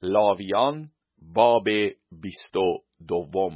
لاویان باب 22.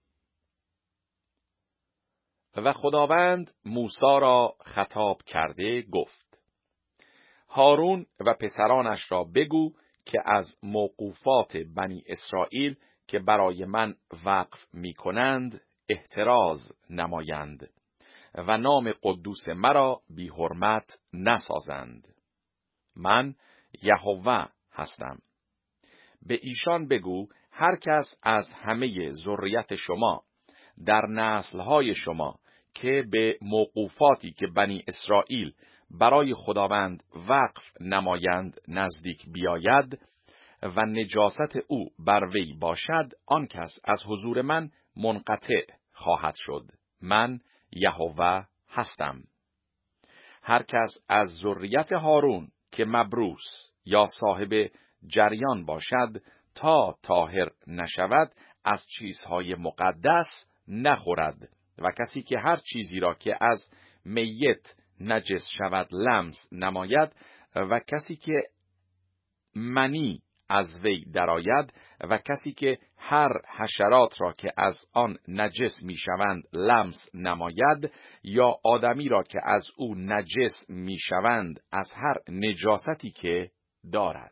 و خداوند موسی را خطاب کرده گفت: هارون و پسرانش را بگو که از موقوفات بنی اسرائیل که برای من وقف می کنند احتراز نمایند و نام قدوس مرا بی حرمت نسازند. من یهوه هستم. به ایشان بگو هر کس از همه ذریت شما در نسلهای شما که به موقوفاتی که بنی اسرائیل برای خداوند وقف نمایند نزدیک بیاید و نجاست او بر وی باشد، آن کس از حضور من منقطع خواهد شد. من یهوه هستم. هر کس از ذریت هارون که مبروس یا صاحب جریان باشد تا طاهر نشود از چیزهای مقدس نخورد، و کسی که هر چیزی را که از میت نجس شود لمس نماید، و کسی که منی از وی درآید، و کسی که هر حشرات را که از آن نجس میشوند لمس نماید، یا آدمی را که از او نجس میشوند از هر نجاستی که دارد.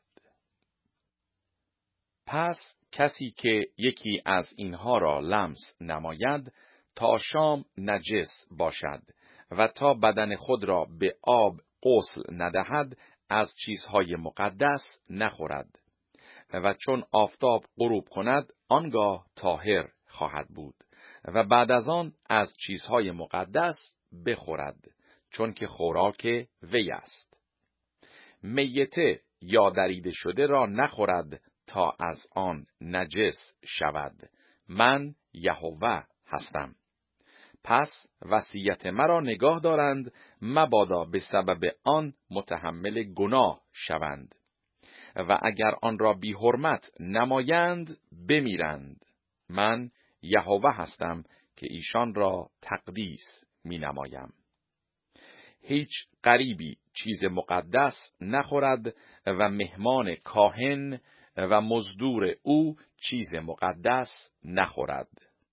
پس کسی که یکی از اینها را لمس نماید تا شام نجس باشد و تا بدن خود را به آب غسل ندهد از چیزهای مقدس نخورد، و چون آفتاب غروب کند آنگاه طاهر خواهد بود، و بعد از آن از چیزهای مقدس بخورد، چون که خوراک وی است. میته یا دریده شده را نخورد تا از آن نجس شود. من یهوه هستم. پس وصیت مرا نگاه دارند، مبادا به سبب آن متحمل گناه شوند، و اگر آن را بی حرمت نمایند بمیرند. من یهوه هستم که ایشان را تقدیس می نمایم. هیچ غریبی چیز مقدس نخورد و مهمان کاهن و مزدور او چیز مقدس نخورد.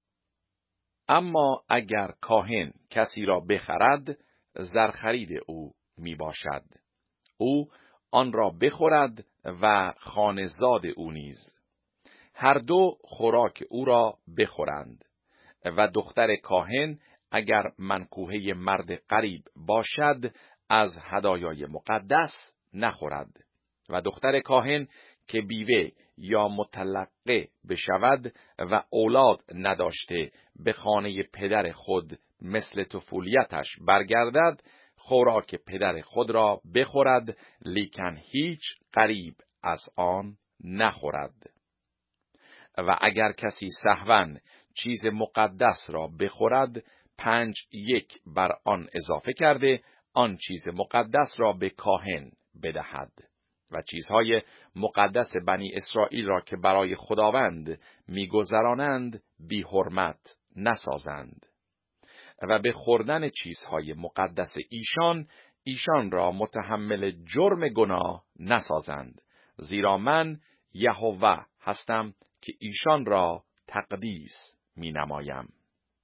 اما اگر کاهن کسی را بخرد زرخرید او می باشد، او آن را بخورد و خانه‌زاد او نیز، هر دو خوراک او را بخورند. و دختر کاهن اگر منکوحه مرد غریب باشد از هدایای مقدس نخورد، و دختر کاهن که بیوه یا مطلقه بشود و اولاد نداشته به خانه پدر خود مثل طفولیتش برگردد، خوراک پدر خود را بخورد، لیکن هیچ غریب از آن نخورد. و اگر کسی سهواً چیز مقدس را بخورد 5 بر آن اضافه کرده آن چیز مقدس را به کاهن بدهد، و چیزهای مقدس بنی اسرائیل را که برای خداوند میگذرانند بی حرمت نسازند، و به خوردن چیزهای مقدس ایشان را متحمل جرم گناه نسازند، زیرا من یهوه هستم که ایشان را تقدیس می نمایم.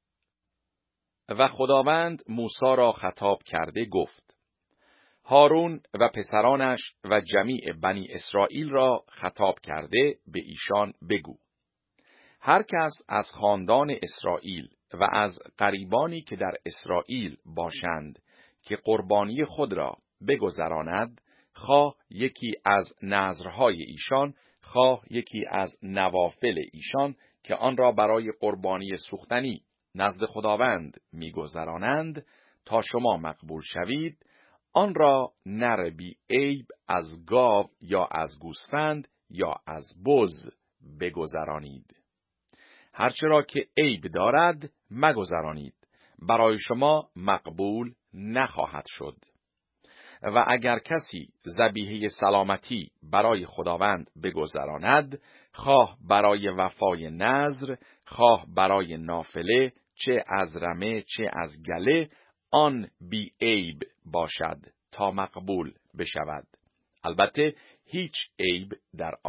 و خداوند موسی را خطاب کرده گفت: هارون و پسرانش و جمیع بنی اسرائیل را خطاب کرده به ایشان بگو: هر کس از خاندان اسرائیل و از غریبانی که در اسرائیل باشند که قربانی خود را بگذراند، خواه یکی از نذرهای ایشان، خواه یکی از نوافل ایشان که آن را برای قربانی سوختنی نزد خداوند میگذرانند، تا شما مقبول شوید، آن را نر بی عیب از گاو یا از گوسفند یا از بز بگذرانید. هرچرا که عیب دارد مگذرانید، برای شما مقبول نخواهد شد. و اگر کسی ذبیحه سلامتی برای خداوند بگذراند، خواه برای وفای نذر، خواه برای نافله، چه از رمه چه از گله، آن بی عیب باشد تا مقبول بشود. البته هیچ عیب در آن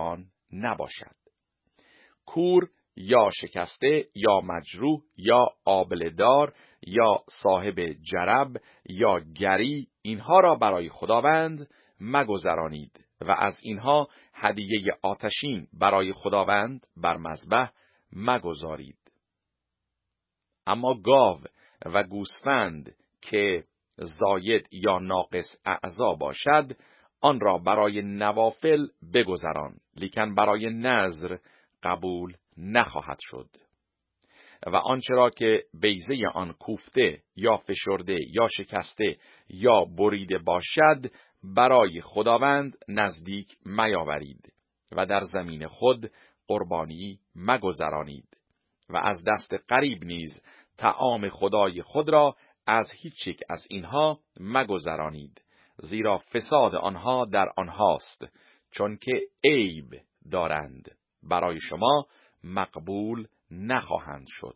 نباشد. کور یا شکسته یا مجروح یا آبله‌دار یا صاحب جرب یا گری، اینها را برای خداوند مگذرانید و از اینها هدیه آتشین برای خداوند بر مذبح مگذارید. اما گاو و گوسفند که زاید یا ناقص اعضا باشد، آن را برای نوافل بگذران، لیکن برای نذر قبول نخواهد شد. و آنچه را که بیضه آن کوفته یا فشرده یا شکسته یا بریده باشد، برای خداوند نزدیک میاورید و در زمین خود قربانی مگذرانید. و از دست غریب نیز طعام خدای خود را از هیچ یک از اینها مگذرانید، زیرا فساد آنها در آنهاست، چون که عیب دارند، برای شما مقبول نخواهند شد.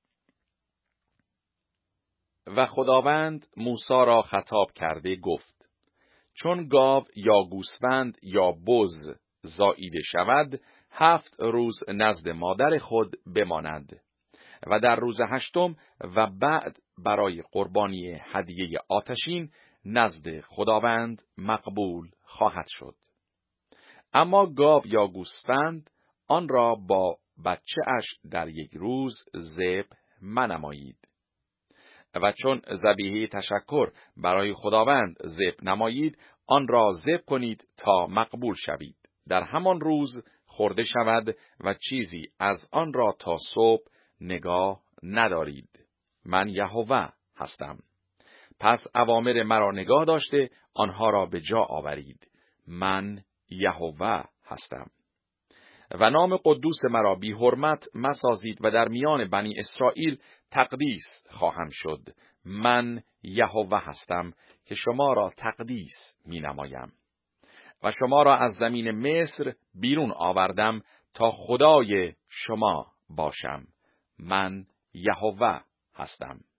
و خداوند موسی را خطاب کرده گفت: چون گاو یا گوسفند یا بز زاییده شود، 7 روز نزد مادر خود بماند و در روز 8م و بعد برای قربانی هدیه آتشین نزد خداوند مقبول خواهد شد. اما گاو یا گوسفند آن را با بچه اش در 1 روز ذبح منمایید. و چون ذبیحه تشکر برای خداوند ذبح نمایید، آن را ذبح کنید تا مقبول شوید. در همان روز خورده شود و چیزی از آن را تا صبح نگاه ندارید. من یهوه هستم. پس اوامر مرا نگاه داشته آنها را به جا آورید. من یهوه هستم. و نام قدوس مرا بی حرمت مسازید و در میان بنی اسرائیل تقدیس خواهم شد. من یهوه هستم که شما را تقدیس می نمایم. و شما را از زمین مصر بیرون آوردم تا خدای شما باشم. من یهوه هستم.